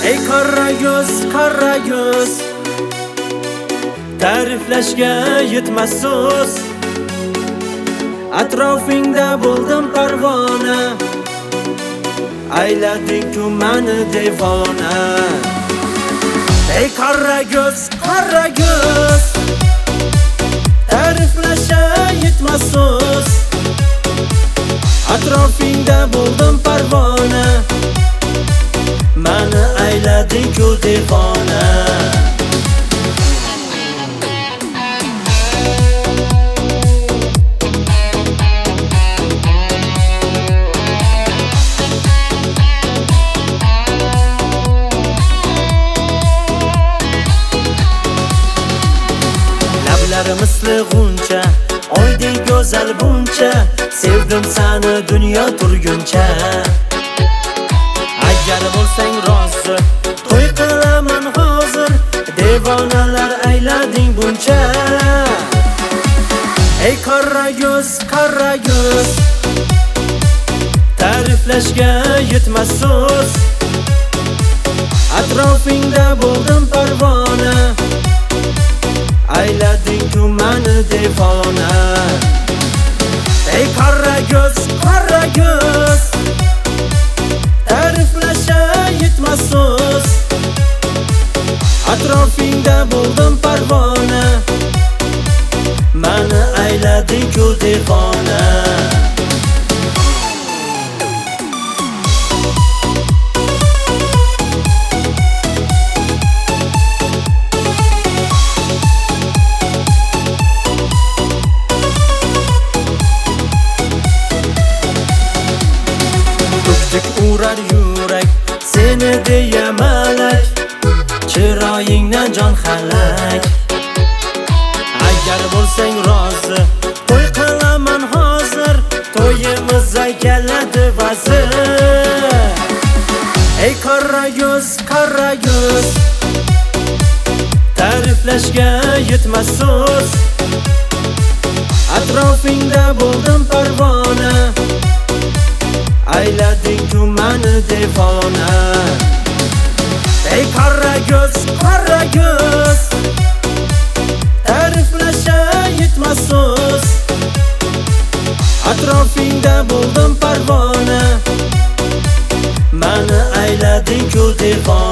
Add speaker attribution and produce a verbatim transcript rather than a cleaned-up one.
Speaker 1: Ey qora yuz, qora yuz, ta'riflashga yetmas so'z. Atrofingda bo'ldim parvona, aylading-ku meni devona. Ey qora yuz, qora yuz, ta'riflashga yetmas so'z. Atrofingda bo'ldim parvona, meni aylading-ku devona. Lablari misli g'uncha, oydek go'zal buncha, sevdim seni dunyo turguncha. Agar bo'lsang rozi, to'y qilaman hozir, devonalar aylading buncha. Ey qora yuz, qora yuz, ta'riflashga yetmas so'z. Atrofingda bo'ldim parvona, aylading-ku meni devona. Ey qora yuz, qora yuz, ta'riflashga yetmas so'z. Atrofingda bo'ldim parvona, meni aylading-ku devona. Urar yurak, seni deya malak, chiroyingdan jon halak. Agar bo'lsang rozi, to'y qilaman hozir, to'yimizga keladi vazir. Ey qora yuz, qora yuz, ta'riflashga yetmas so'z. Atrofingda bo'ldim parvona, aylading-ku meni devona. Ey qora yuz, qora yuz, ta'riflashga yetmas so'z. Atrofingda bo'ldim parvona, meni aylading-ku devona.